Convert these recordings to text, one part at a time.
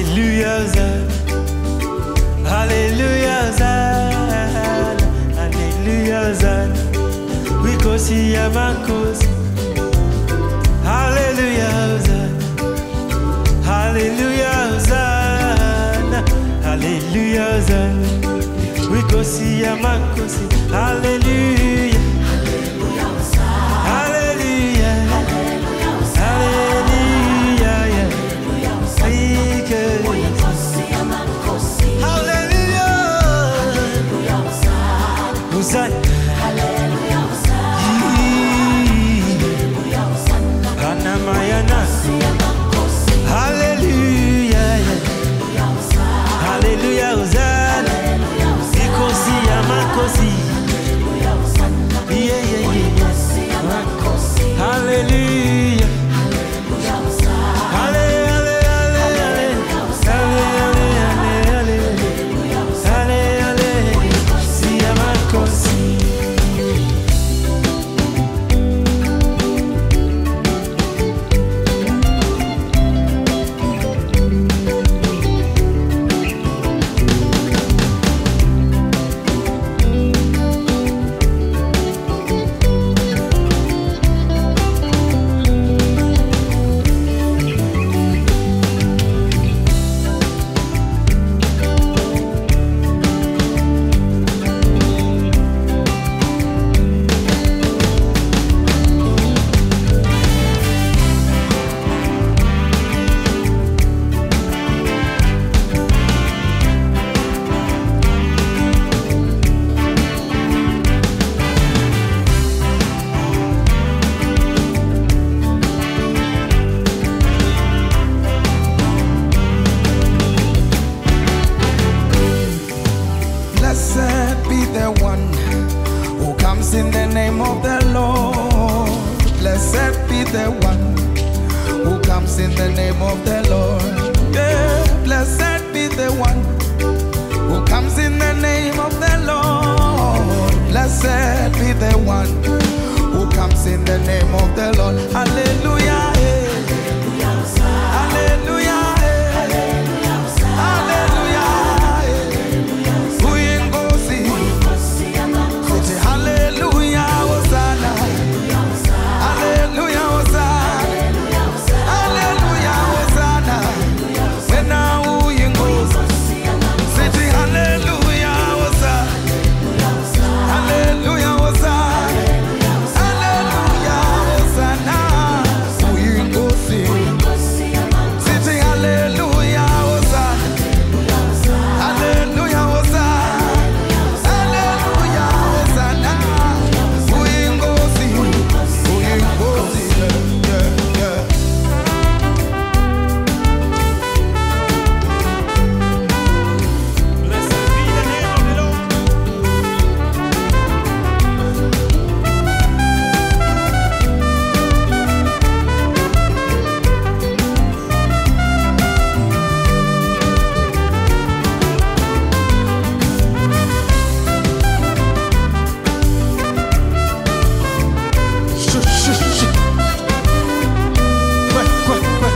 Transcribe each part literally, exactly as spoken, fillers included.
Hallelujah, Hosanna. Hallelujah, Hosanna. Hallelujah, Hosanna. We go see a man cause. Hallelujah, Hosanna. Hallelujah, Hosanna. Hallelujah, Hosanna. We go see a man cause. Hallelujah. Hallelujah, Hosanna. Hallelujah. Hallelujah, Hosanna. Hallelujah, yeah. Hallelujah, Hosanna. We go see a man cause. Hallelujah. Hallelujah, Hosanna. Hosanna. Hallelujah, Hosanna. Hallelujah, Hosanna. Hanamayana. See a man cause. Hallelujah. Hallelujah, Hosanna. Hallelujah, Hosanna. Hallelujah, Hosanna. Ikosi amakosi. Hallelujah, Hosanna. Yeah, yeah, We yeah. go see a man cause. Hallelujah. Hallelujah, Hosanna. Halle, halle, halle, halle. Halle, halle, halle, halle. Hallelujah, Hosanna. Halle, halle. Si amakosi. Blessed be the one who comes in the name of the Lord. Blessed be the one who comes in the name of the Lord. Yeah. Blessed be the one who comes in the name of the Lord. Blessed be the one who comes in the name of the Lord. Hallelujah. eh. Hallelujah. eh. Hallelujah. eh. Uingozi. Say hallelujah, Hosanna. Hallelujah, Hosanna. Hallelujah, Hosanna. When now uingozi. Say hallelujah, Hosanna. Hallelujah, Hosanna. Hallelujah, Hosanna. Uingozi. Say hallelujah, Hosanna. Hallelujah, Hosanna. Hallelujah, Hosanna. Uingozi. Uingozi. Yeah, yeah, yeah. Blessed be the name of the Lord. Shh, shh, shh. Quick, quick, quick.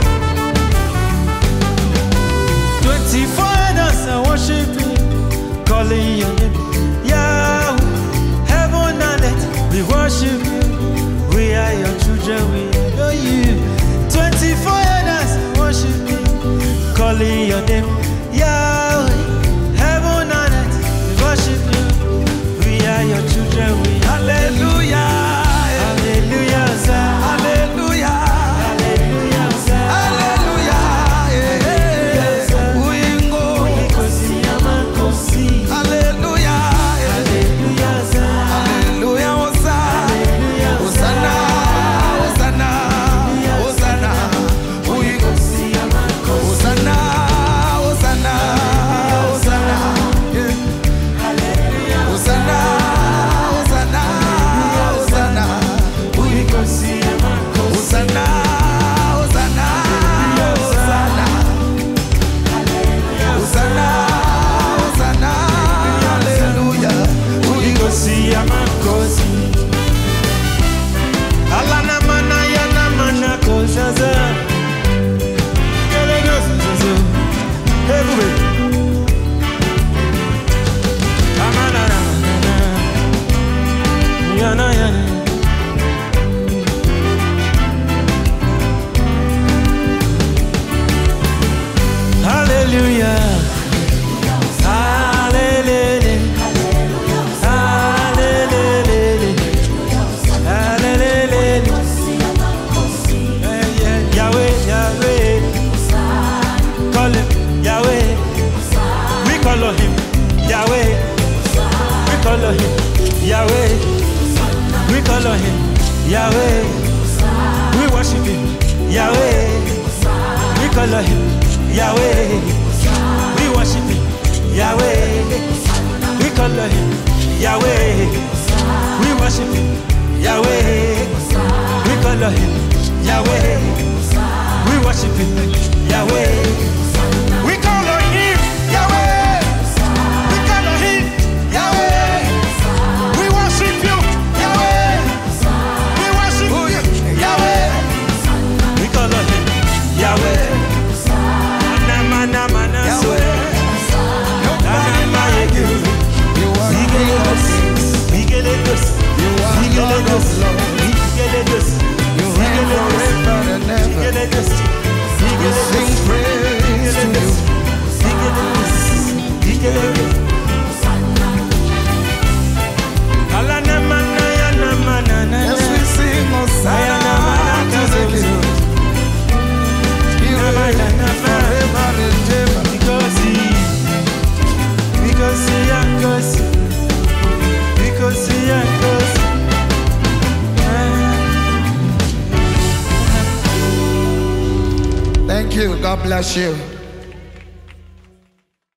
Twenty-four hours I worship you, calling your name, Yahweh. Heaven and earth, we worship you. We are your children, we adore you. Twenty-four hours I worship you, calling your name, Yahweh. Heaven and earth, we worship you. We are your children, we Hallelujah. Hallelujah, Hosanna. Hallelujah. Hallelujah, Hosanna. Hallelujah. eh. Uingo. Ikosi amakosi. Hallelujah. eh. Hallelujah, Hosanna. Hallelujah, Hosanna. Hosanna. Hosanna. Hosanna. Uingo. Ikosi amakosi. Hosanna. Hosanna. Yahweh. We worship him, Yahweh. We call on him, Yahweh. We worship him, Yahweh. We call on him, Yahweh. We call on him, Yahweh. We worship you, Yahweh. We worship you, Yahweh. We call on him, Yahweh. Mana mana mana Yahweh. Nobody like you. You are Lagos. We get it this. You are Lagos. We get it this. You reign forever and ever. We get it this. We sing praise to you. We get it this. We get it this. Alana mana yana mana na. Yes, we sing Hosanna to the King. You reign forever and ever. Because he, because he, because he, because he, because he. Thank you. God bless you.